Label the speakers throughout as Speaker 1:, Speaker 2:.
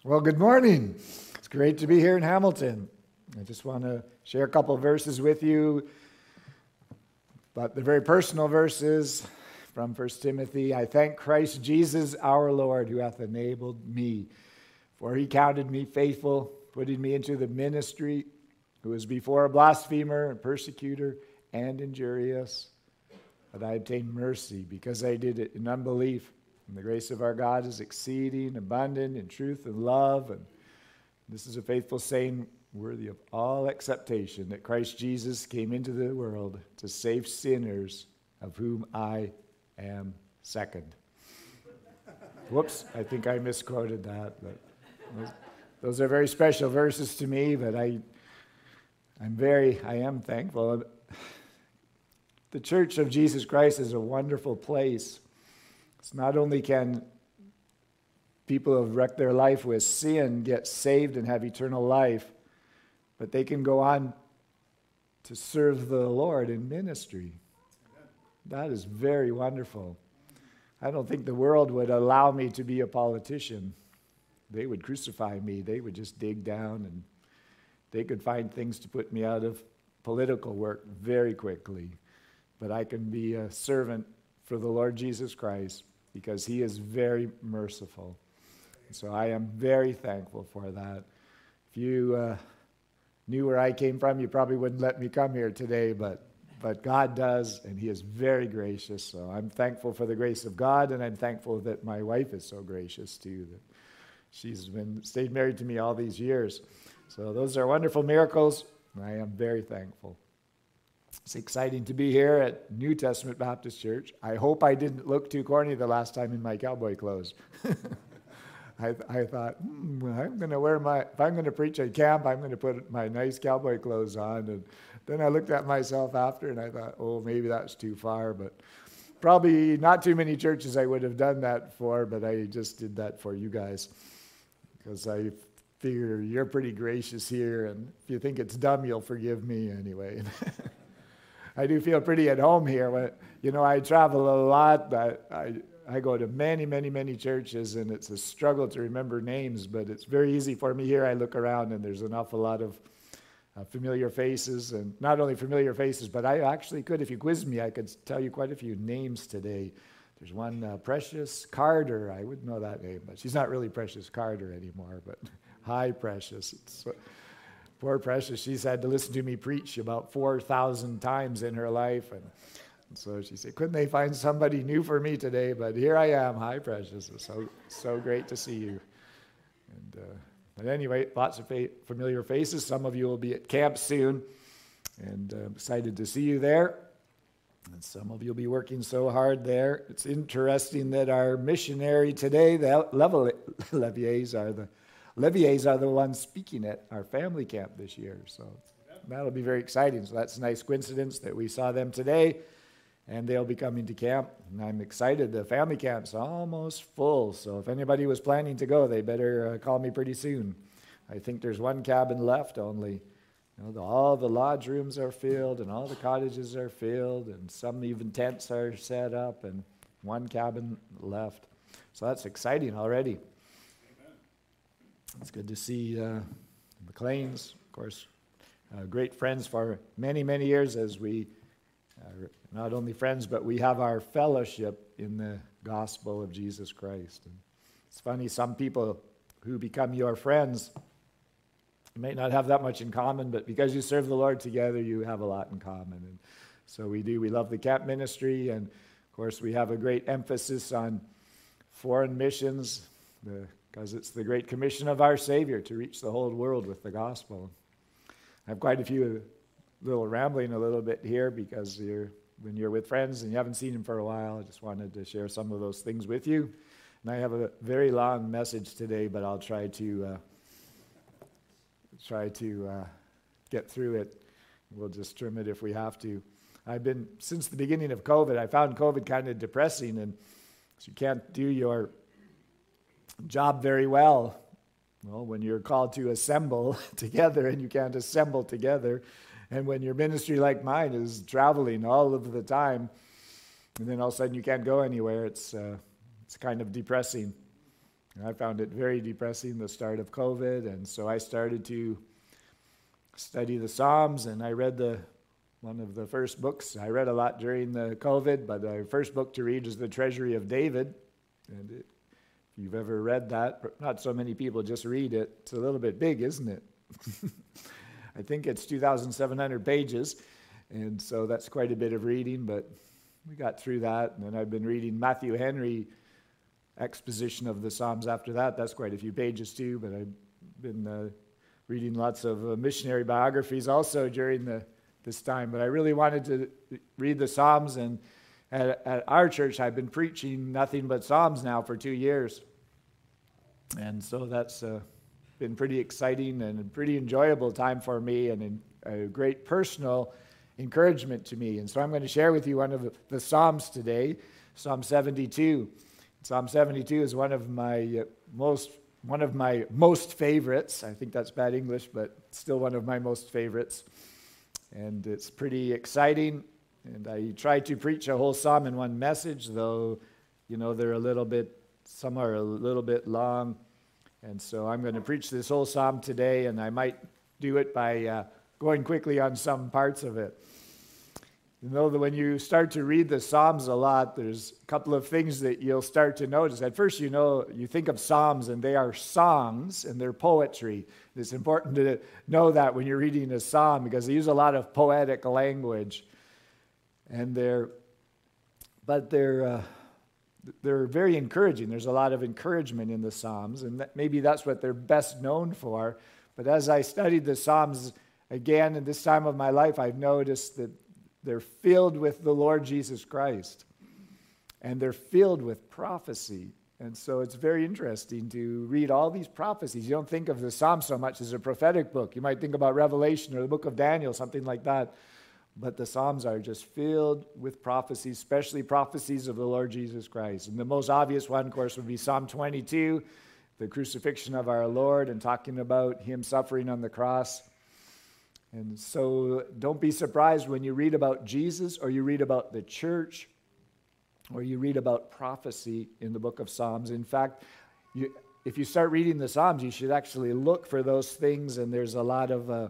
Speaker 1: Well, good morning. It's great to be here in Hamilton. I just want to share a couple of verses with you, but they're very personal verses from 1 Timothy. I thank Christ Jesus our Lord, who hath enabled me, for he counted me faithful, putting me into the ministry, who was before a blasphemer, and persecutor, and injurious. But I obtained mercy, because I did it in unbelief. And the grace of our God is exceeding abundant in truth and love. And this is a faithful saying, worthy of all acceptation, that Christ Jesus came into the world to save sinners, of whom I am second. Whoops, I think I misquoted that. But those are very special verses to me, but I am thankful. The Church of Jesus Christ is a wonderful place. It's not only can people who have wrecked their life with sin get saved and have eternal life, but they can go on to serve the Lord in ministry. That is very wonderful. I don't think the world would allow me to be a politician. They would crucify me. They would just dig down, and they could find things to put me out of political work very quickly. But I can be a servant for the Lord Jesus Christ, because he is very merciful. So I am very thankful for that. If you knew where I came from, you probably wouldn't let me come here today, but God does, and he is very gracious. So I'm thankful for the grace of God, and I'm thankful that my wife is so gracious too, that she's stayed married to me all these years. So those are wonderful miracles, and I am very thankful. It's exciting to be here at New Testament Baptist Church. I hope I didn't look too corny the last time in my cowboy clothes. I thought, I'm going to if I'm going to preach at camp, I'm going to put my nice cowboy clothes on. And then I looked at myself after, and I thought, maybe that's too far. But probably not too many churches I would have done that for, but I just did that for you guys, because I figure you're pretty gracious here, and if you think it's dumb, you'll forgive me anyway. I do feel pretty at home here. I travel a lot. I go to many, many, many churches, and it's a struggle to remember names, but it's very easy for me here. I look around, and there's an awful lot of familiar faces, and not only familiar faces, but I actually could, if you quiz me, I could tell you quite a few names today. There's one, Precious Carter. I wouldn't know that name, but she's not really Precious Carter anymore, but hi, Precious. Poor Precious, she's had to listen to me preach about 4,000 times in her life. And so she said, couldn't they find somebody new for me today? But here I am. Hi, Precious. It's so great to see you. But anyway, lots of familiar faces. Some of you will be at camp soon. And I'm excited to see you there. And some of you will be working so hard there. It's interesting that our missionary today, the Leviers are the ones speaking at our family camp this year, so that'll be very exciting. So that's a nice coincidence that we saw them today, and they'll be coming to camp, and I'm excited. The family camp's almost full, so if anybody was planning to go, they better call me pretty soon. I think there's one cabin left only. All the lodge rooms are filled, and all the cottages are filled, and some even tents are set up, and one cabin left. So that's exciting already. It's good to see McLean's, of course, great friends for many, many years, as we not only friends, but we have our fellowship in the gospel of Jesus Christ. And it's funny, some people who become your friends may not have that much in common, but because you serve the Lord together, you have a lot in common. And so we do. We love the camp ministry, and of course we have a great emphasis on foreign missions, because it's the great commission of our Savior to reach the whole world with the gospel. I have quite a few little rambling a little bit here, because when you're with friends and you haven't seen them for a while, I just wanted to share some of those things with you. And I have a very long message today, but I'll try to get through it. We'll just trim it if we have to. Since the beginning of COVID, I found COVID kind of depressing, and so you can't do your job very well. Well, when you're called to assemble together and you can't assemble together, and when your ministry like mine is traveling all of the time, and then all of a sudden you can't go anywhere, it's kind of depressing. And I found it very depressing, the start of COVID, and so I started to study the Psalms, and I read one of the first books. I read a lot during the COVID, but the first book to read is The Treasury of David. And if you've ever read that, not so many people just read it. It's a little bit big, isn't it? I think it's 2,700 pages, and so that's quite a bit of reading, but we got through that. And then I've been reading Matthew Henry exposition of the Psalms after that. That's quite a few pages too, but I've been reading lots of missionary biographies also during this time. But I really wanted to read the Psalms, and at our church I've been preaching nothing but Psalms now for 2 years. And so that's been pretty exciting and a pretty enjoyable time for me, and a great personal encouragement to me. And so I'm going to share with you one of the Psalms today, Psalm 72. Psalm 72 is one of my most favorites. I think that's bad English, but still one of my most favorites. And it's pretty exciting. And I try to preach a whole psalm in one message, though, some are a little bit long. And so I'm going to preach this whole psalm today, and I might do it by going quickly on some parts of it. You know that when you start to read the Psalms a lot, there's a couple of things that you'll start to notice. At first, you think of Psalms, and they are songs, and they're poetry. It's important to know that when you're reading a psalm, because they use a lot of poetic language. And they're very encouraging. There's a lot of encouragement in the Psalms, and maybe that's what they're best known for. But as I studied the Psalms again in this time of my life, I've noticed that they're filled with the Lord Jesus Christ, and they're filled with prophecy. And so it's very interesting to read all these prophecies. You don't think of the Psalms so much as a prophetic book. You might think about Revelation or the book of Daniel, something like that. But the Psalms are just filled with prophecies, especially prophecies of the Lord Jesus Christ. And the most obvious one, of course, would be Psalm 22, the crucifixion of our Lord, and talking about him suffering on the cross. And so don't be surprised when you read about Jesus, or you read about the church, or you read about prophecy in the book of Psalms. In fact, if you start reading the Psalms, you should actually look for those things, and there's a lot of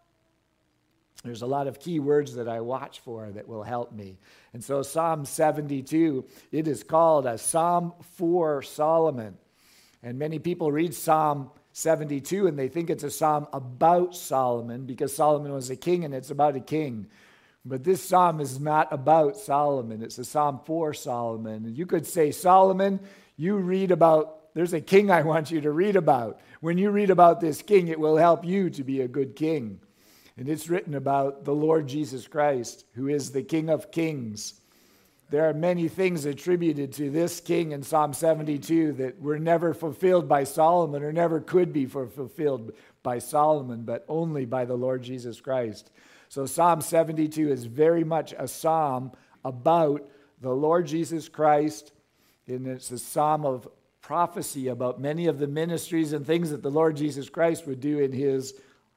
Speaker 1: key words that I watch for that will help me. And so Psalm 72, it is called a Psalm for Solomon. And many people read Psalm 72 and they think it's a psalm about Solomon, because Solomon was a king and it's about a king. But this psalm is not about Solomon. It's a psalm for Solomon. And you could say, Solomon, there's a king I want you to read about. When you read about this king, it will help you to be a good king. And it's written about the Lord Jesus Christ, who is the King of Kings. There are many things attributed to this king in Psalm 72 that were never fulfilled by Solomon, or never could be fulfilled by Solomon, but only by the Lord Jesus Christ. So Psalm 72 is very much a psalm about the Lord Jesus Christ, and it's a psalm of prophecy about many of the ministries and things that the Lord Jesus Christ would do in his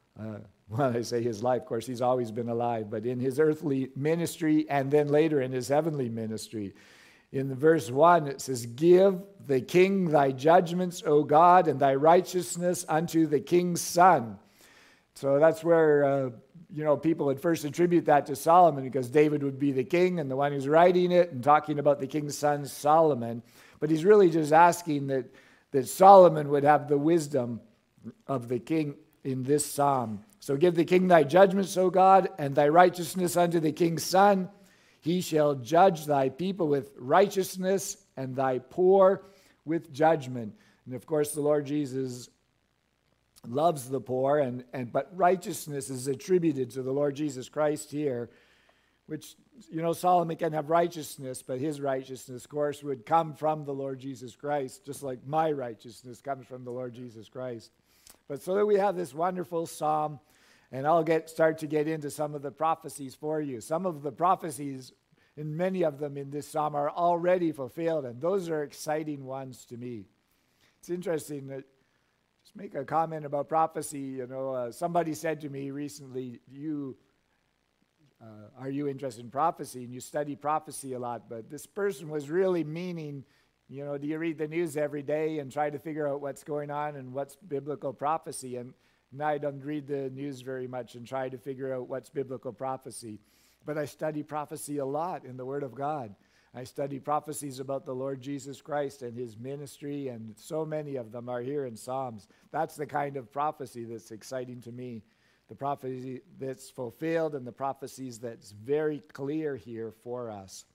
Speaker 1: I say his life, of course, he's always been alive, but in his earthly ministry, and then later in his heavenly ministry. In verse 1, it says, Give the king thy judgments, O God, and thy righteousness unto the king's son. So that's where, people would first attribute that to Solomon, because David would be the king and the one who's writing it and talking about the king's son, Solomon. But he's really just asking that Solomon would have the wisdom of the king in this psalm. So give the king thy judgments, O God, and thy righteousness unto the king's son. He shall judge thy people with righteousness, and thy poor with judgment. And of course, the Lord Jesus loves the poor, but righteousness is attributed to the Lord Jesus Christ here, which, Solomon can have righteousness, but his righteousness, of course, would come from the Lord Jesus Christ, just like my righteousness comes from the Lord Jesus Christ. But so that we have this wonderful psalm, and I'll start to get into some of the prophecies for you. Some of the prophecies, and many of them in this psalm, are already fulfilled, and those are exciting ones to me. It's interesting that, just make a comment about prophecy. Somebody said to me recently, are you interested in prophecy? And you study prophecy a lot, but this person was really meaning You know, do you read the news every day and try to figure out what's going on and what's biblical prophecy? And I don't read the news very much and try to figure out what's biblical prophecy. But I study prophecy a lot in the Word of God. I study prophecies about the Lord Jesus Christ and his ministry, and so many of them are here in Psalms. That's the kind of prophecy that's exciting to me. The prophecy that's fulfilled and the prophecies that's very clear here for us.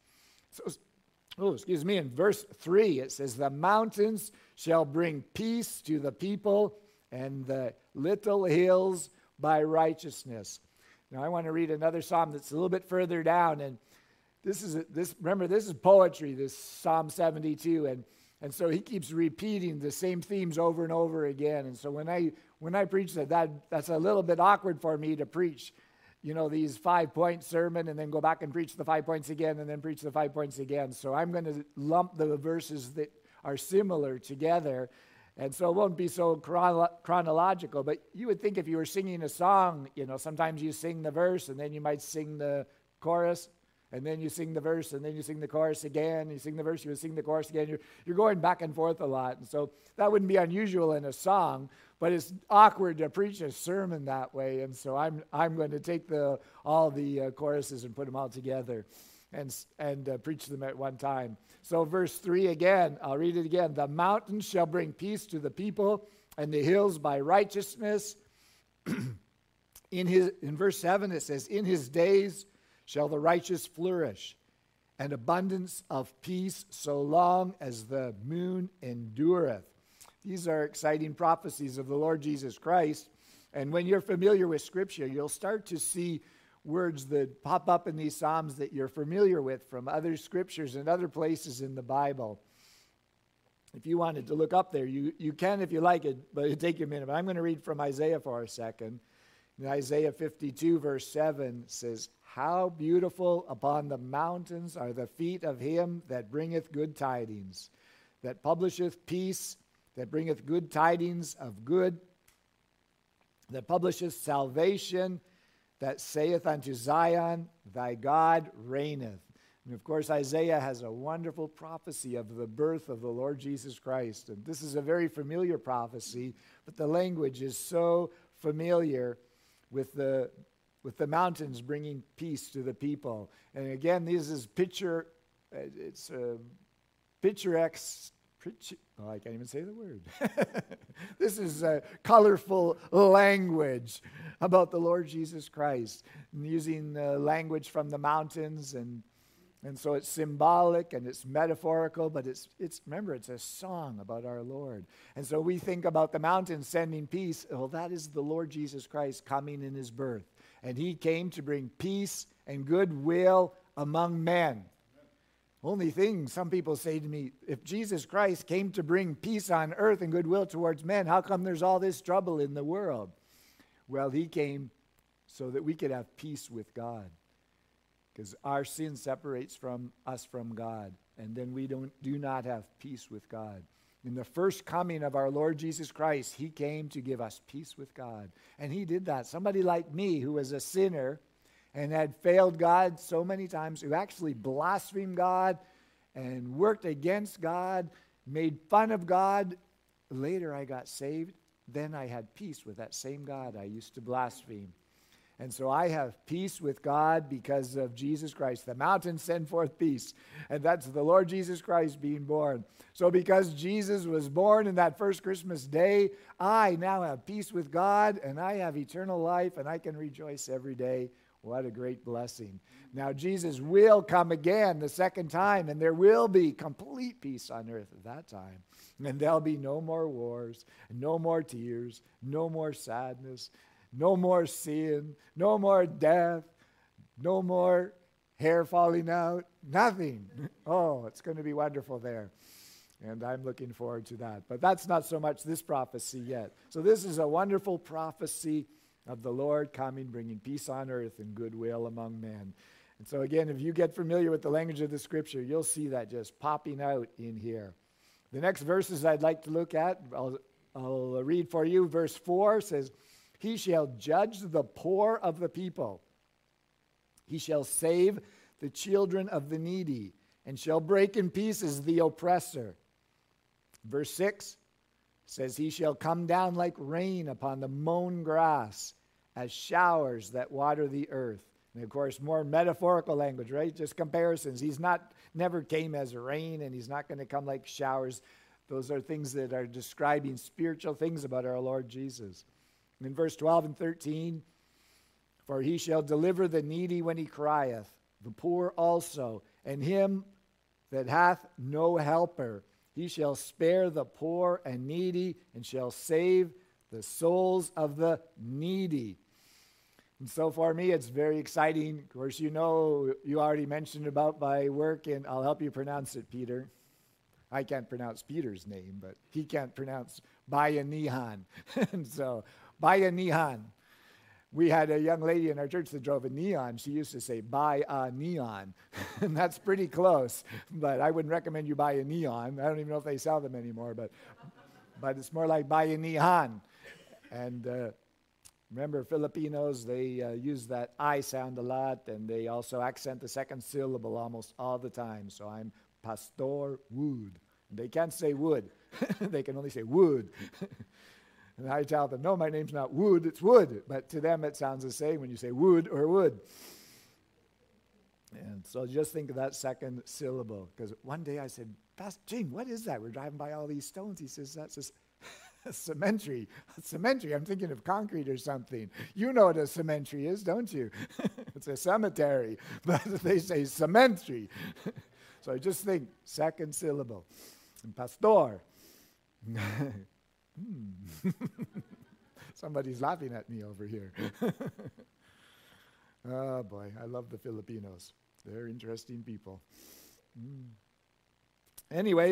Speaker 1: In verse 3, it says, the mountains shall bring peace to the people, and the little hills by righteousness. Now, I want to read another psalm that's a little bit further down, and this is poetry, this Psalm 72, and so he keeps repeating the same themes over and over again. And so when I preach that's a little bit awkward for me to preach, you know, these 5-point sermon and then go back and preach the 5 points again and then preach the 5 points again. So I'm going to lump the verses that are similar together, and so it won't be so chronological. But you would think if you were singing a song, you know, sometimes you sing the verse and then you might sing the chorus, and then you sing the verse, and then you sing the chorus again. You sing the verse, you sing the chorus again. You're going back and forth a lot. And so that wouldn't be unusual in a song, but it's awkward to preach a sermon that way. And so I'm going to take all the choruses and put them all together and preach them at one time. So verse 3 again, I'll read it again. The mountains shall bring peace to the people, and the hills by righteousness. In verse 7 it says, in his days shall the righteous flourish, and abundance of peace so long as the moon endureth. These are exciting prophecies of the Lord Jesus Christ. And when you're familiar with Scripture, you'll start to see words that pop up in these Psalms that you're familiar with from other Scriptures and other places in the Bible. If you wanted to look up there, you can if you like it, but it'll take you a minute. But I'm going to read from Isaiah for a second. In Isaiah 52, verse 7 says, how beautiful upon the mountains are the feet of him that bringeth good tidings, that publisheth peace, that bringeth good tidings of good, that publisheth salvation, that saith unto Zion, thy God reigneth. And of course, Isaiah has a wonderful prophecy of the birth of the Lord Jesus Christ. And this is a very familiar prophecy, but the language is so familiar with the mountains bringing peace to the people. And again, this is it's picturesque. I can't even say the word. This is a colorful language about the Lord Jesus Christ, and using language from the mountains, and so it's symbolic and it's metaphorical, but remember, it's a song about our Lord. And so we think about the mountains sending peace. Well, that is the Lord Jesus Christ coming in his birth. And he came to bring peace and goodwill among men. Only thing some people say to me, if Jesus Christ came to bring peace on earth and goodwill towards men, how come there's all this trouble in the world? Well, he came so that we could have peace with God, because our sin separates us from God, and then we do not have peace with God. In the first coming of our Lord Jesus Christ, he came to give us peace with God. And he did that. Somebody like me, who was a sinner and had failed God so many times, who actually blasphemed God and worked against God, made fun of God. Later I got saved. Then I had peace with that same God I used to blaspheme. And so I have peace with God because of Jesus Christ. The mountains send forth peace. And that's the Lord Jesus Christ being born. So because Jesus was born in that first Christmas day, I now have peace with God, and I have eternal life, and I can rejoice every day. What a great blessing. Now Jesus will come again the second time, and there will be complete peace on earth at that time. And there'll be no more wars, no more tears, no more sadness, no more sin, no more death, no more hair falling out, nothing. Oh, it's going to be wonderful there. And I'm looking forward to that. But that's not so much this prophecy yet. So this is a wonderful prophecy of the Lord coming, bringing peace on earth and goodwill among men. And so again, if you get familiar with the language of the Scripture, you'll see that just popping out in here. The next verses I'd like to look at, I'll read for you. Verse 4 says, he shall judge the poor of the people. He shall save the children of the needy and shall break in pieces the oppressor. Verse 6 says, he shall come down like rain upon the mown grass, as showers that water the earth. And of course, more metaphorical language, right? Just comparisons. He's never came as rain, and he's not going to come like showers. Those are things that are describing spiritual things about our Lord Jesus. And in verse 12 and 13, for he shall deliver the needy when he crieth, the poor also, and him that hath no helper. He shall spare the poor and needy, and shall save the souls of the needy. And so for me, it's very exciting. Of course, you already mentioned about my work, and I'll help you pronounce it, Peter. I can't pronounce Peter's name, but he can't pronounce Bayanihan. And so, Bayanihan. We had a young lady in our church that drove a neon. She used to say, buy a neon. And that's pretty close. But I wouldn't recommend you buy a neon. I don't even know if they sell them anymore. But it's more like buy a neon. And remember, Filipinos, they use that I sound a lot. And they also accent the second syllable almost all the time. So I'm Pastor Wood. They can't say wood. They can only say wood. And I tell them, no, my name's not Wood, it's Wood. But to them, it sounds the same when you say wood or wood. And so just think of that second syllable. Because one day I said, Pastor Gene, what is that? We're driving by all these stones. He says, that's a cemetery. A cemetery. I'm thinking of concrete or something. You know what a cemetery is, don't you? It's a cemetery. But they say cemetery. So just think, second syllable. And pastor. Somebody's laughing at me over here. Oh boy, I love the Filipinos. They're interesting people. Anyway,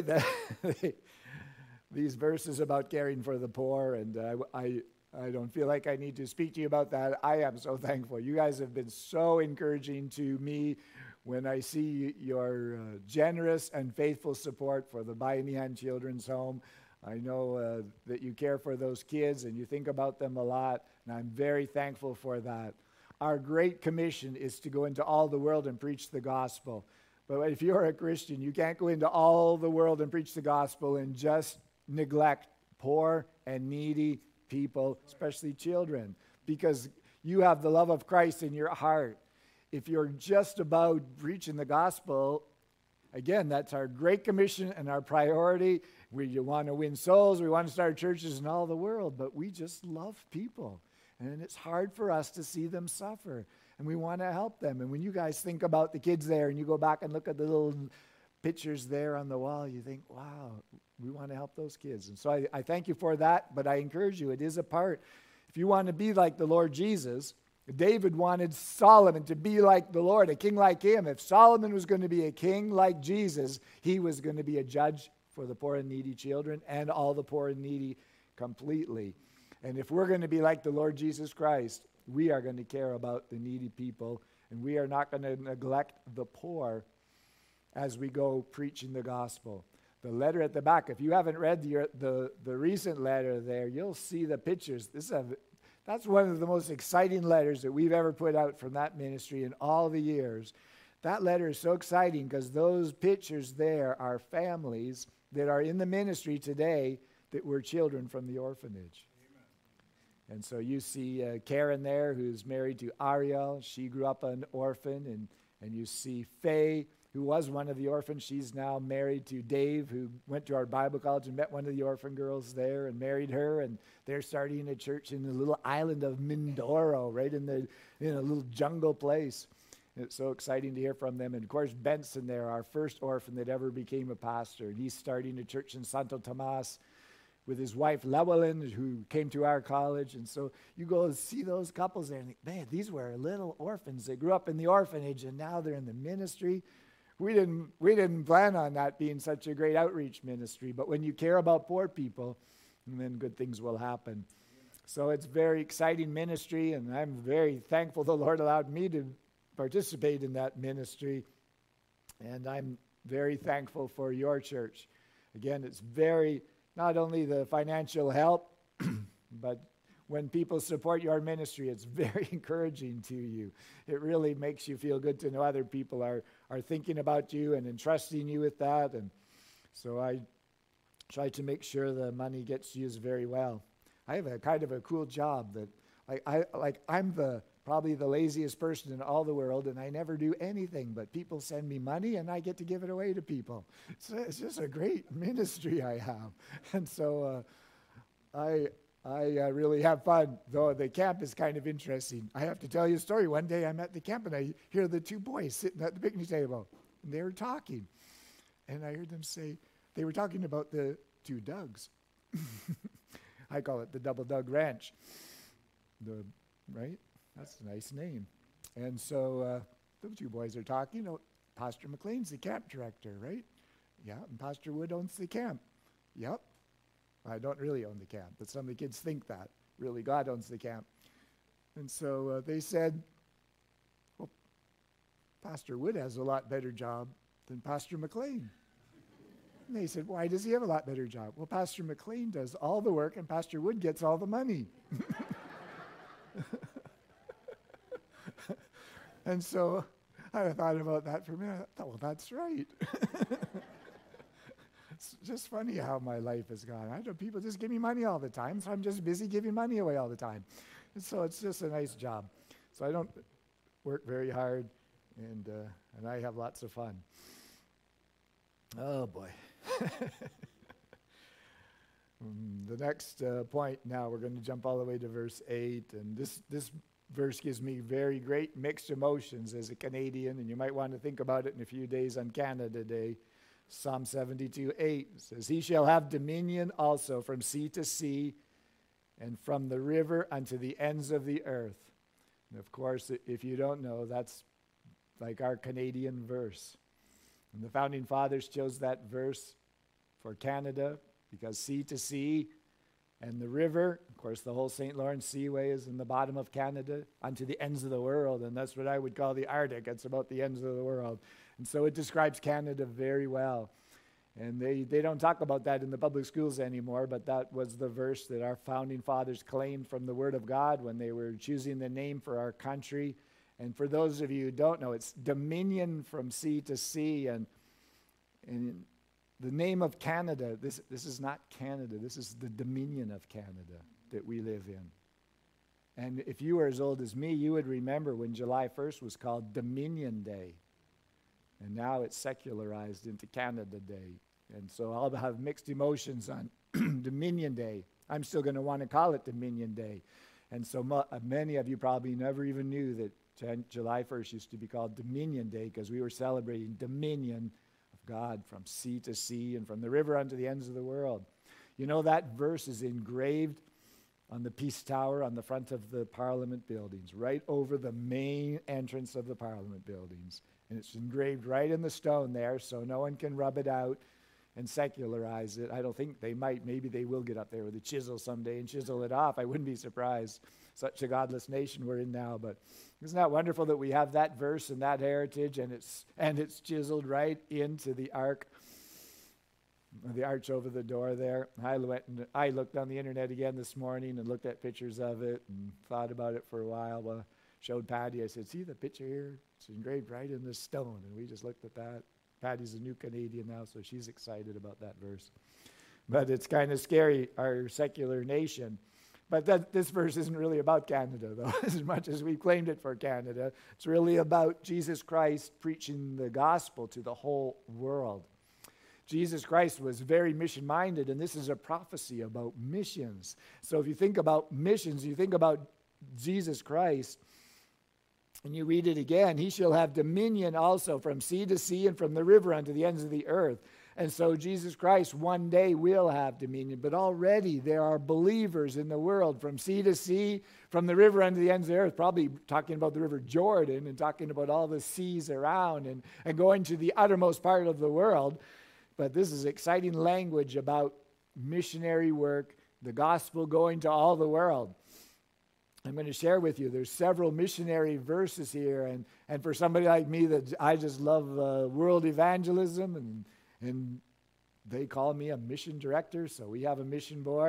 Speaker 1: these verses about caring for the poor, and I don't feel like I need to speak to you about that. I am so thankful. You guys have been so encouraging to me when I see your generous and faithful support for the Bayanihan Children's Home. I know that you care for those kids and you think about them a lot, and I'm very thankful for that. Our great commission is to go into all the world and preach the gospel. But if you're a Christian, you can't go into all the world and preach the gospel and just neglect poor and needy people, especially children, because you have the love of Christ in your heart. If you're just about preaching the gospel, again, that's our great commission and our priority. We want to win souls. We want to start churches in all the world, but we just love people. And it's hard for us to see them suffer. And we want to help them. And when you guys think about the kids there and you go back and look at the little pictures there on the wall, you think, wow, we want to help those kids. And so I thank you for that, but I encourage you, it is a part. If you want to be like the Lord Jesus, David wanted Solomon to be like the Lord, a king like him. If Solomon was going to be a king like Jesus, he was going to be a judge for the poor and needy children and all the poor and needy completely. And if we're going to be like the Lord Jesus Christ, we are going to care about the needy people, and we are not going to neglect the poor as we go preaching the gospel. The letter at the back, if you haven't read the recent letter there, you'll see the pictures. That's one of the most exciting letters that we've ever put out from that ministry in all the years. That letter is so exciting because those pictures there are families that are in the ministry today that were children from the orphanage. Amen. And so you see Karen there, who's married to Ariel. She grew up an orphan. And you see Faye, who was one of the orphans. She's now married to Dave, who went to our Bible college and met one of the orphan girls there and married her. And they're starting a church in the little island of Mindoro, right in a little jungle place. It's so exciting to hear from them. And of course, Benson there, our first orphan that ever became a pastor. And he's starting a church in Santo Tomas with his wife, Llewellyn, who came to our college. And so you go and see those couples there and think, man, these were little orphans. They grew up in the orphanage and now they're in the ministry. We didn't plan on that being such a great outreach ministry. But when you care about poor people, then good things will happen. So it's very exciting ministry, and I'm very thankful the Lord allowed me to participate in that ministry. And I'm very thankful for your church. Again, it's not only the financial help, but when people support your ministry, it's very encouraging to you. It really makes you feel good to know other people are thinking about you and entrusting you with that. And so I try to make sure the money gets used very well. I have a kind of a cool job that I'm probably the laziest person in all the world, and I never do anything, but people send me money and I get to give it away to people. It's just a great ministry I have. And so I really have fun, though the camp is kind of interesting. I have to tell you a story. One day I'm at the camp and I hear the two boys sitting at the picnic table, and they were talking. And I heard them say, they were talking about the two Dougs. I call it the Double Doug Ranch. Right? That's a nice name. And so the two boys are talking. Oh, Pastor McLean's the camp director, right? Yeah, and Pastor Wood owns the camp. Yep. I don't really own the camp, but some of the kids think that. Really, God owns the camp. And so they said, well, Pastor Wood has a lot better job than Pastor McLean. And they said, why does he have a lot better job? Well, Pastor McLean does all the work and Pastor Wood gets all the money. And so I thought about that for a minute. I thought, well, that's right. It's just funny how my life has gone. I know people just give me money all the time, so I'm just busy giving money away all the time. And so it's just a nice job. So I don't work very hard, and I have lots of fun. Oh, boy. The next point now, we're going to jump all the way to verse 8, and this verse gives me very great mixed emotions as a Canadian, and you might want to think about it in a few days on Canada Day. Psalm 72:8 says, he shall have dominion also from sea to sea and from the river unto the ends of the earth. And of course, if you don't know, that's like our Canadian verse. And the founding fathers chose that verse for Canada because sea to sea and the river, of course, the whole St. Lawrence Seaway is in the bottom of Canada, unto the ends of the world, and that's what I would call the Arctic. It's about the ends of the world. And so it describes Canada very well. And they don't talk about that in the public schools anymore, but that was the verse that our founding fathers claimed from the Word of God when they were choosing the name for our country. And for those of you who don't know, it's dominion from sea to sea, and the name of Canada, this is not Canada. This is the dominion of Canada that we live in. And if you were as old as me, you would remember when July 1st was called Dominion Day. And now it's secularized into Canada Day. And so I'll have mixed emotions on Dominion Day. I'm still going to want to call it Dominion Day. And so many of you probably never even knew that July 1st used to be called Dominion Day because we were celebrating dominion God from sea to sea and from the river unto the ends of the world. You know, that verse is engraved on the Peace Tower on the front of the Parliament buildings, right over the main entrance of the Parliament buildings. And it's engraved right in the stone there, so no one can rub it out and secularize it. I don't think they might. Maybe they will get up there with a chisel someday and chisel it off. I wouldn't be surprised. Such a godless nation we're in now. But isn't that wonderful that we have that verse and that heritage, and it's chiseled right into the ark, the arch over the door there. I looked on the internet again this morning and looked at pictures of it and thought about it for a while. Well, showed Patty. I said, see the picture here? It's engraved right in the stone. And we just looked at that. Patty's a new Canadian now, so she's excited about that verse. But it's kind of scary, our secular nation. But this verse isn't really about Canada, though, as much as we've claimed it for Canada. It's really about Jesus Christ preaching the gospel to the whole world. Jesus Christ was very mission-minded, and this is a prophecy about missions. So if you think about missions, you think about Jesus Christ, and you read it again, he shall have dominion also from sea to sea and from the river unto the ends of the earth. And so Jesus Christ one day will have dominion, but already there are believers in the world from sea to sea, from the river unto the ends of the earth, probably talking about the river Jordan and talking about all the seas around and going to the uttermost part of the world. But this is exciting language about missionary work, the gospel going to all the world. I'm going to share with you, there's several missionary verses here, and for somebody like me that I just love world evangelism, and they call me a mission director, so we have a mission board.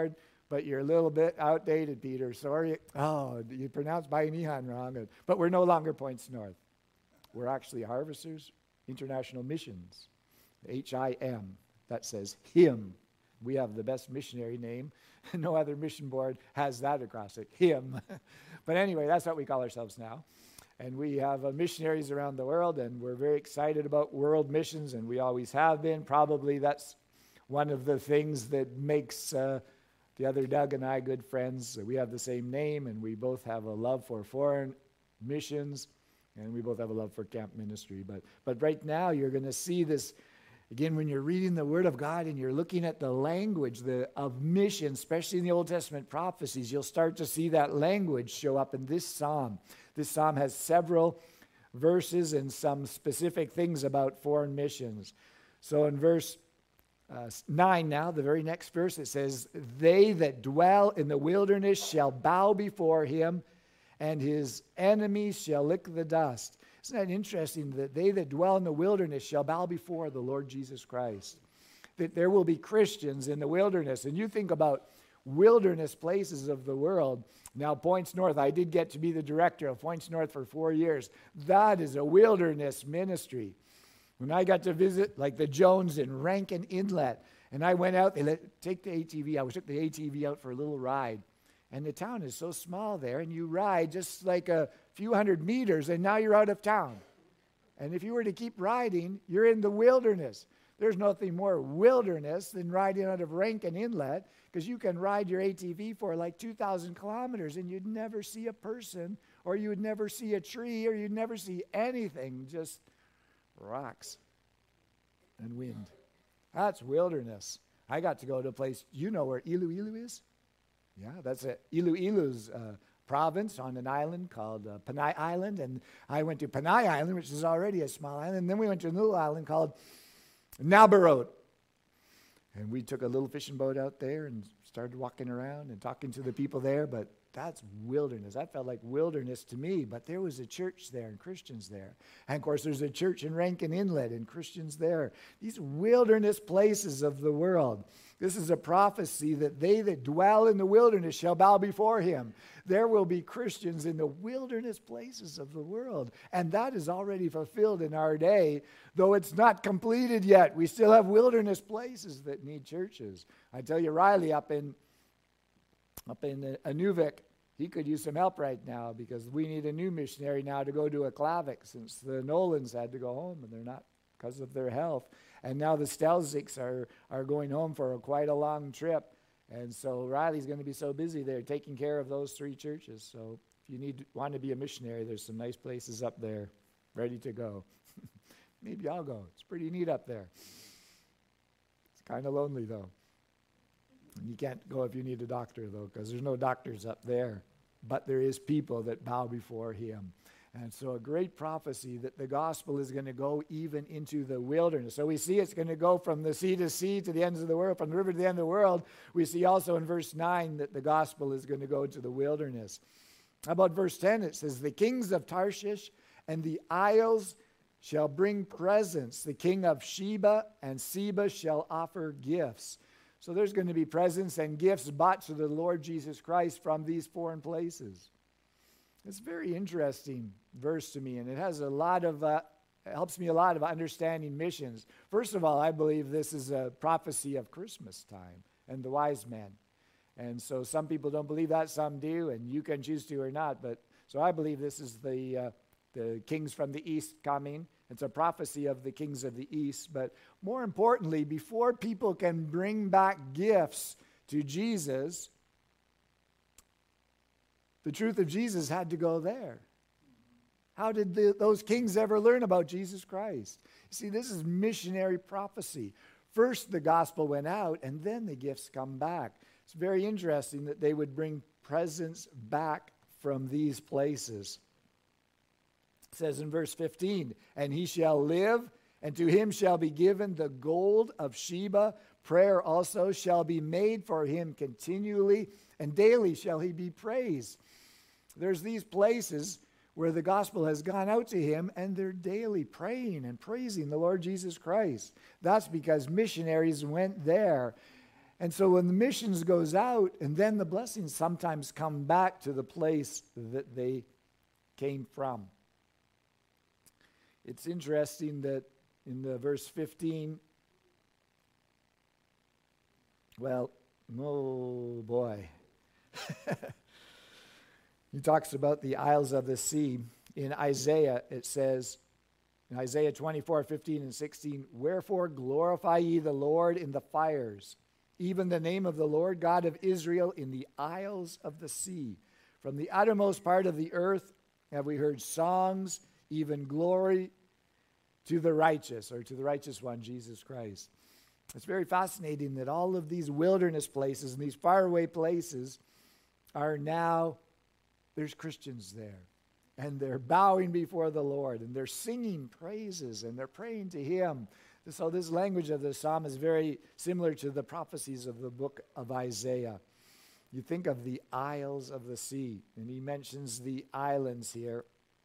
Speaker 1: but you're a little bit outdated, Peter. Sorry. Oh, you pronounced Bayanihan wrong. But we're no longer Points North. We're actually Harvesters International Missions, HIM. That says HIM. We have the best missionary name. No other mission board has that across it, HIM. But anyway, that's what we call ourselves now. And we have missionaries around the world, and we're very excited about world missions, and we always have been. Probably that's one of the things that makes the other Doug and I good friends. We have the same name, and we both have a love for foreign missions, and we both have a love for camp ministry. But right now, you're going to see this, again, when you're reading the Word of God and you're looking at the language of mission, especially in the Old Testament prophecies, you'll start to see that language show up in this psalm. This psalm has several verses and some specific things about foreign missions. So in verse 9 now, the very next verse, it says, "They that dwell in the wilderness shall bow before him, and his enemies shall lick the dust." Isn't that interesting that they that dwell in the wilderness shall bow before the Lord Jesus Christ? That there will be Christians in the wilderness. And you think about wilderness places of the world. Now, Points North, I did get to be the director of Points North for 4 years. That is a wilderness ministry. When I got to visit, like the Jones in Rankin Inlet, and I went out, they take the ATV. I took the ATV out for a little ride. And the town is so small there, and you ride just like a few hundred meters, and now you're out of town. And if you were to keep riding, you're in the wilderness. There's nothing more wilderness than riding out of Rankin Inlet, because you can ride your ATV for like 2,000 kilometers, and you'd never see a person, or you would never see a tree, or you'd never see anything, just rocks and wind. That's wilderness. I got to go to a place, you know where Iloilo is? Yeah, that's Iloilo's province on an island called Panay Island. And I went to Panay Island, which is already a small island. And then we went to a little island called Nabarot. And we took a little fishing boat out there and started walking around and talking to the people there. But that's wilderness. That felt like wilderness to me. But there was a church there and Christians there. And, of course, there's a church in Rankin Inlet and Christians there. These wilderness places of the world. This is a prophecy that they that dwell in the wilderness shall bow before him. There will be Christians in the wilderness places of the world. And that is already fulfilled in our day, though it's not completed yet. We still have wilderness places that need churches. I tell you, Riley up in Inuvik, he could use some help right now, because we need a new missionary now to go to Aklavik, since the Nolans had to go home and they're not because of their health. And now the Stelzics are going home for quite a long trip. And so Riley's going to be so busy there taking care of those 3 churches. So if you want to be a missionary, there's some nice places up there ready to go. Maybe I'll go. It's pretty neat up there. It's kind of lonely, though. And you can't go if you need a doctor, though, because there's no doctors up there. But there is people that bow before him. And so a great prophecy that the gospel is going to go even into the wilderness. So we see it's going to go from the sea to sea to the ends of the world, from the river to the end of the world. We see also in verse 9 that the gospel is going to go to the wilderness. How about verse 10? It says, "The kings of Tarshish and the isles shall bring presents. The king of Sheba and Seba shall offer gifts." So there's going to be presents and gifts brought to the Lord Jesus Christ from these foreign places. It's a very interesting verse to me, and it has a lot of helps me a lot of understanding missions. First of all, I believe this is a prophecy of Christmas time and the wise men. And so some people don't believe that, some do, and you can choose to or not. But so I believe this is the kings from the east coming. It's a prophecy of the kings of the east. But more importantly, before people can bring back gifts to Jesus, the truth of Jesus had to go there. How did those kings ever learn about Jesus Christ? You see, this is missionary prophecy. First, the gospel went out, and then the gifts come back. It's very interesting that they would bring presents back from these places. It says in verse 15, "And he shall live, and to him shall be given the gold of Sheba. Prayer also shall be made for him continually, and daily shall he be praised." There's these places where the gospel has gone out to him, and they're daily praying and praising the Lord Jesus Christ. That's because missionaries went there. And so when the missions goes out, and then the blessings sometimes come back to the place that they came from. It's interesting that in the verse 15, well, oh boy. He talks about the isles of the sea. In Isaiah, it says, in Isaiah 24, 15 and 16, "Wherefore glorify ye the Lord in the fires, even the name of the Lord God of Israel in the isles of the sea. From the uttermost part of the earth have we heard songs, even glory to the righteous," or to the righteous one, Jesus Christ. It's very fascinating that all of these wilderness places and these faraway places are now, there's Christians there. And they're bowing before the Lord, and they're singing praises, and they're praying to Him. So this language of the psalm is very similar to the prophecies of the book of Isaiah. You think of the isles of the sea, and he mentions the islands here.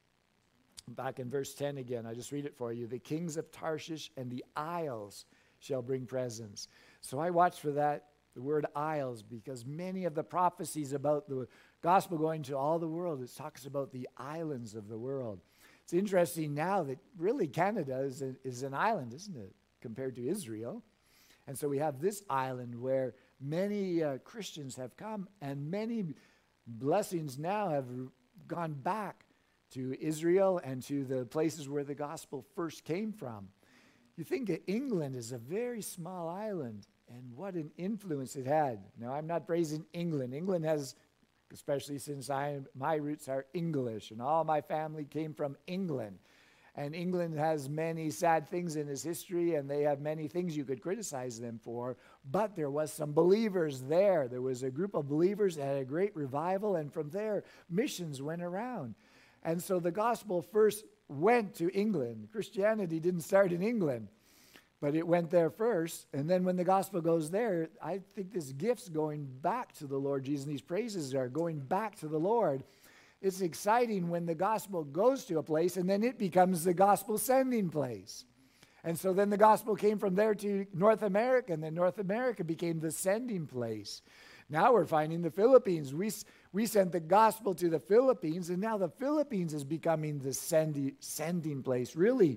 Speaker 1: Back in verse 10 again, I just read it for you. "The kings of Tarshish and the isles shall bring presents." So I watch for that, the word isles, because many of the prophecies about the gospel going to all the world, it talks about the islands of the world. It's interesting now that really Canada is an island, isn't it, compared to Israel? And so we have this island where many Christians have come, and many blessings now have gone back to Israel and to the places where the gospel first came from. You think that England is a very small island, and what an influence it had. Now, I'm not praising England. England has, especially since my roots are English, and all my family came from England. And England has many sad things in its history, and they have many things you could criticize them for. But there was some believers there. There was a group of believers that had a great revival, and from there, missions went around. And so the gospel first went to England. Christianity didn't start in England, but it went there first. And then when the gospel goes there, I think this gift's going back to the Lord Jesus, and these praises are going back to the Lord. It's exciting when the gospel goes to a place and then it becomes the gospel sending place. And so then the gospel came from there to North America, and then North America became the sending place. Now we're finding the Philippines. We sent the gospel to the Philippines, and now the Philippines is becoming the sending place. Really,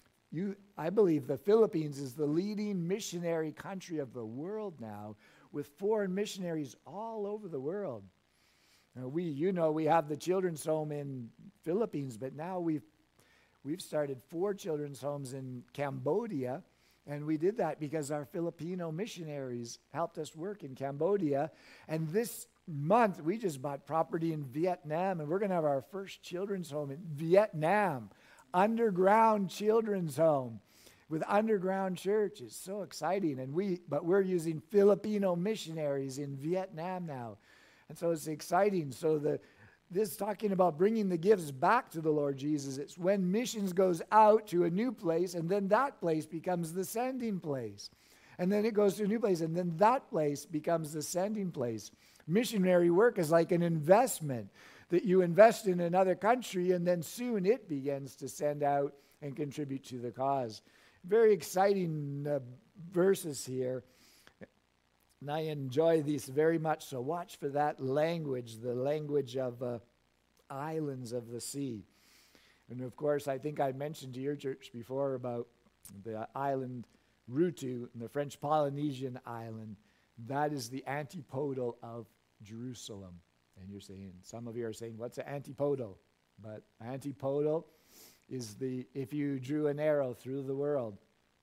Speaker 1: I believe the Philippines is the leading missionary country of the world now, with foreign missionaries all over the world. Now we have the children's home in Philippines, but now we've started 4 children's homes in Cambodia, and we did that because our Filipino missionaries helped us work in Cambodia. And this month, we just bought property in Vietnam, and we're going to have our first children's home in Vietnam, underground children's home with underground church. It's so exciting, but we're using Filipino missionaries in Vietnam now. And so it's exciting. So this talking about bringing the gifts back to the Lord Jesus, it's when missions goes out to a new place, and then that place becomes the sending place. And then it goes to a new place, and then that place becomes the sending place. Missionary work is like an investment that you invest in another country, and then soon it begins to send out and contribute to the cause. Very exciting verses here. And I enjoy these very much, so watch for that language, the language of islands of the sea. And of course, I think I mentioned to your church before about the island Rutu, the French Polynesian island. That is the antipodal of Jerusalem. And you're saying, some of you are saying, what's an antipodal? But antipodal is if you drew an arrow through the world,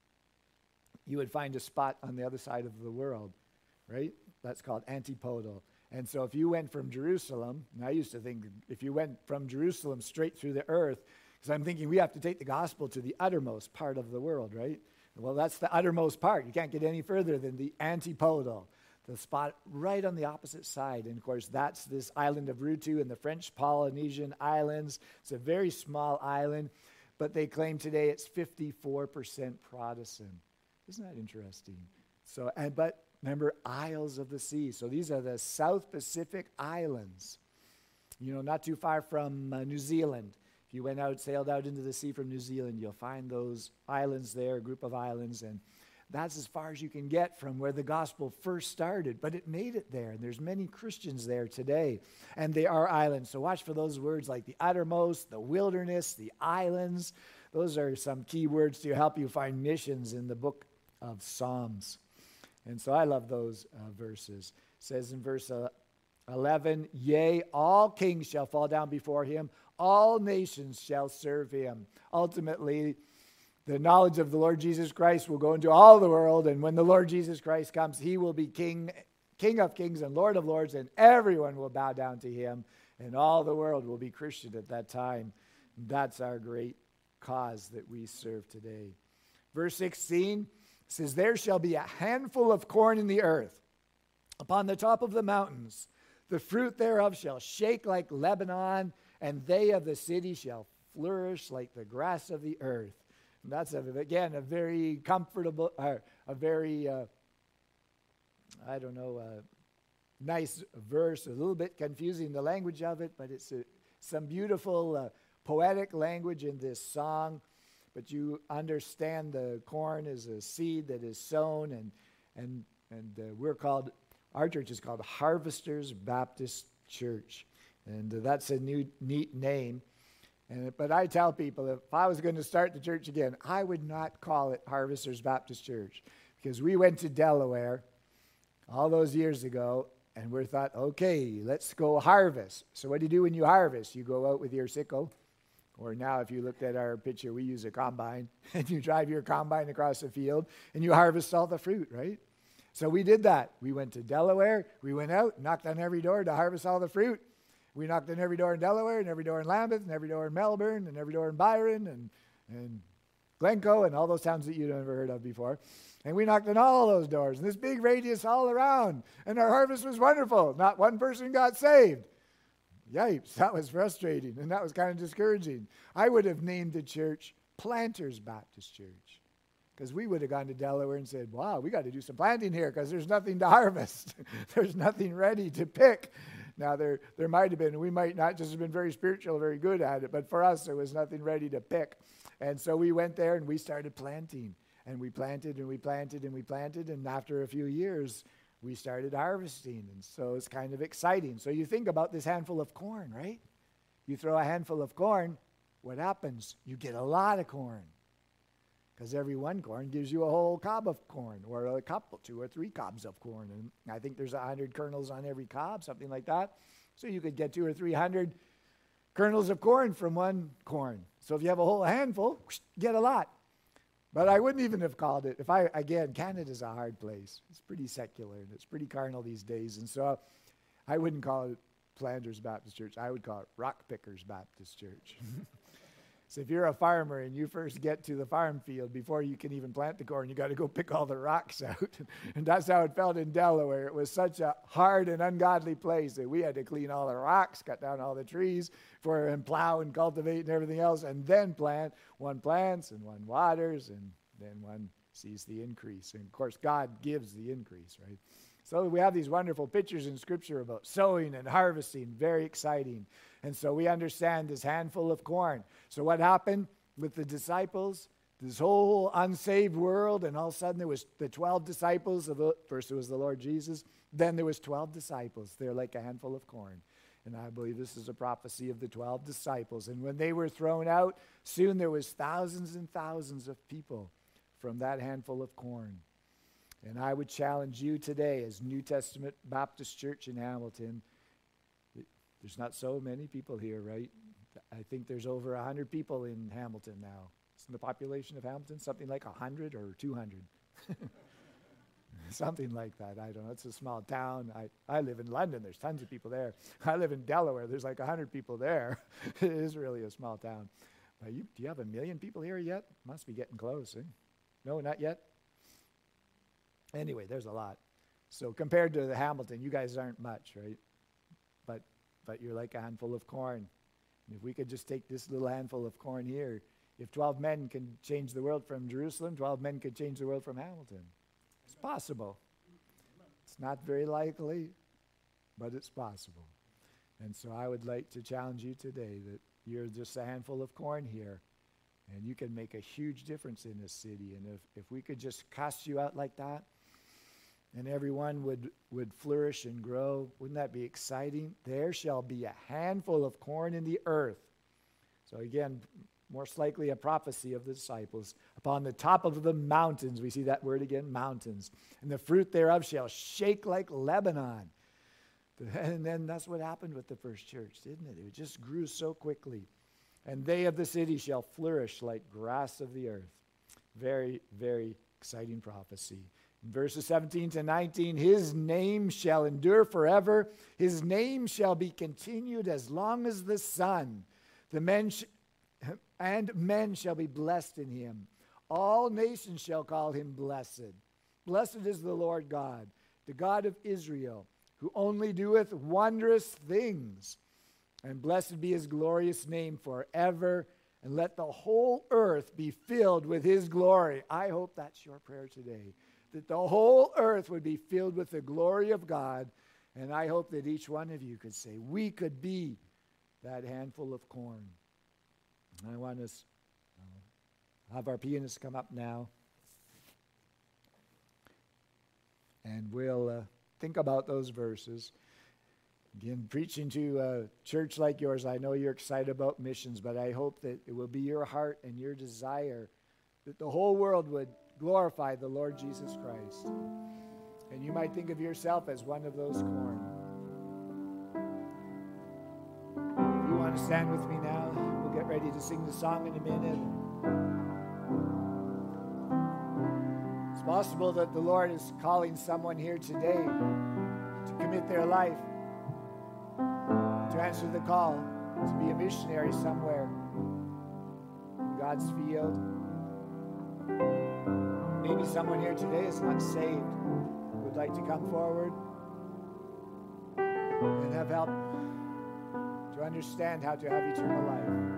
Speaker 1: you would find a spot on the other side of the world. Right? That's called antipodal. And so if you went from Jerusalem, and I used to think if you went from Jerusalem straight through the earth, because I'm thinking we have to take the gospel to the uttermost part of the world, right? Well, that's the uttermost part. You can't get any further than the antipodal, the spot right on the opposite side. And of course, that's this island of Rutu in the French Polynesian Islands. It's a very small island, but they claim today it's 54% Protestant. Isn't that interesting? So, but remember, isles of the sea. So these are the South Pacific Islands. Not too far from New Zealand. If you sailed out into the sea from New Zealand, you'll find those islands there, a group of islands. And That's as far as you can get from where the gospel first started. But it made it there, and there's many Christians there today. And they are islands. So watch for those words like the uttermost, the wilderness, the islands. Those are some key words to help you find missions in the book of Psalms. And so I love those verses. It says in verse 11, yea, all kings shall fall down before him. All nations shall serve him. Ultimately, the knowledge of the Lord Jesus Christ will go into all the world, and when the Lord Jesus Christ comes, he will be King of kings and Lord of lords, and everyone will bow down to him, and all the world will be Christian at that time. That's our great cause that we serve today. Verse 16 says, there shall be a handful of corn in the earth, upon the top of the mountains. The fruit thereof shall shake like Lebanon, and they of the city shall flourish like the grass of the earth. And that's, again, a very comfortable, a very, nice verse, a little bit confusing the language of it, but it's some beautiful poetic language in this song. But you understand the corn is a seed that is sown, and we're called, our church is called Harvesters Baptist Church. And that's a neat name. But I tell people, if I was going to start the church again, I would not call it Harvesters Baptist Church, because we went to Delaware all those years ago, and we thought, okay, let's go harvest. So what do you do when you harvest? You go out with your sickle, or now if you looked at our picture, we use a combine, and you drive your combine across the field, and you harvest all the fruit, right? So we did that. We went to Delaware. We went out, knocked on every door to harvest all the fruit. We knocked on every door in Delaware, and every door in Lambeth, and every door in Melbourne, and every door in Byron, and Glencoe, and all those towns that you'd never heard of before. And we knocked on all those doors, and this big radius all around. And our harvest was wonderful. Not one person got saved. Yipes, that was frustrating, and that was kind of discouraging. I would have named the church Planters Baptist Church, because we would have gone to Delaware and said, wow, we got to do some planting here, because there's nothing to harvest. There's nothing ready to pick. Now, there might have been, we might not just have been very spiritual, very good at it, but for us, there was nothing ready to pick. And so we went there and we started planting. And we planted and we planted and we planted. And after a few years, we started harvesting. And so it's kind of exciting. So you think about this handful of corn, right? You throw a handful of corn, what happens? You get a lot of corn. Because every one corn gives you a whole cob of corn, or a couple, 2 or 3 cobs of corn. And I think there's 100 kernels on every cob, something like that. So you could get 200 or 300 kernels of corn from one corn. So if you have a whole handful, get a lot. But I wouldn't even have called it, again, Canada's a hard place. It's pretty secular, and it's pretty carnal these days. And so I wouldn't call it Planters Baptist Church. I would call it Rock Pickers Baptist Church. So if you're a farmer and you first get to the farm field, before you can even plant the corn, you got to go pick all the rocks out. And that's how it felt in Delaware. It was such a hard and ungodly place that we had to clean all the rocks, cut down all the trees, and plow and cultivate and everything else, and then plant. One plants and one waters, and then one sees the increase. And of course, God gives the increase, right? So we have these wonderful pictures in Scripture about sowing and harvesting, very exciting. And so we understand this handful of corn. So what happened with the disciples? This whole unsaved world, and all of a sudden there was the 12 disciples. First it was the Lord Jesus. Then there was 12 disciples. They're like a handful of corn. And I believe this is a prophecy of the 12 disciples. And when they were thrown out, soon there was thousands and thousands of people from that handful of corn. And I would challenge you today as New Testament Baptist Church in Hamilton. There's not so many people here, right? I think there's over 100 people in Hamilton now. Isn't the population of Hamilton something like 100 or 200? Something like that. I don't know. It's a small town. I live in London. There's tons of people there. I live in Delaware. There's like 100 people there. It is really a small town. Do you have 1 million people here yet? Must be getting close. Eh? No, not yet? Anyway, there's a lot. So compared to the Hamilton, you guys aren't much, right? But you're like a handful of corn. And if we could just take this little handful of corn here, if 12 men can change the world from Jerusalem, 12 men could change the world from Hamilton. It's possible. It's not very likely, but it's possible. And so I would like to challenge you today that you're just a handful of corn here. And you can make a huge difference in this city. And if we could just cast you out like that, and everyone would flourish and grow, wouldn't that be exciting? There shall be a handful of corn in the earth. So again, most likely a prophecy of the disciples. Upon the top of the mountains, we see that word again, mountains. And the fruit thereof shall shake like Lebanon. And then that's what happened with the first church, didn't it? It just grew so quickly. And they of the city shall flourish like grass of the earth. Very, very exciting prophecy. In verses 17 to 19, his name shall endure forever. His name shall be continued as long as the sun. Men shall be blessed in him. All nations shall call him blessed. Blessed is the Lord God, the God of Israel, who only doeth wondrous things. And blessed be his glorious name forever. And let the whole earth be filled with his glory. I hope that's your prayer today, that the whole earth would be filled with the glory of God. And I hope that each one of you could say, we could be that handful of corn. I want us to have our pianists come up now. And we'll think about those verses. Again, preaching to a church like yours, I know you're excited about missions, but I hope that it will be your heart and your desire that the whole world would glorify the Lord Jesus Christ. And you might think of yourself as one of those corn. If you want to stand with me now, we'll get ready to sing the song in a minute. It's possible that the Lord is calling someone here today to commit their life, to answer the call, to be a missionary somewhere in God's field. Maybe someone here today is not saved, would like to come forward and have help to understand how to have eternal life.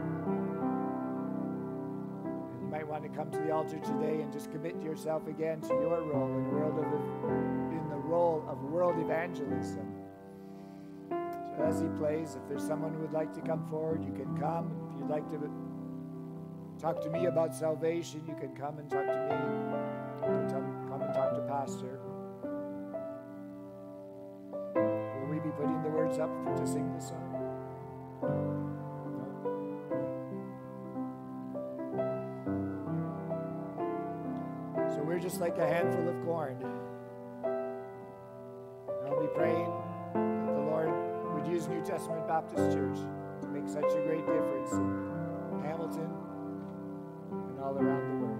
Speaker 1: And you might want to come to the altar today and just commit yourself again to your role in the role of world evangelism. So as he plays, if there's someone who would like to come forward, you can come. If you'd like to talk to me about salvation, you can come and talk to me. You can come and talk to Pastor. Will we be putting the words up to sing the song? No? So we're just like a handful of corn. I'll be praying that the Lord would use New Testament Baptist Church to make such a great difference in Hamilton and all around the world.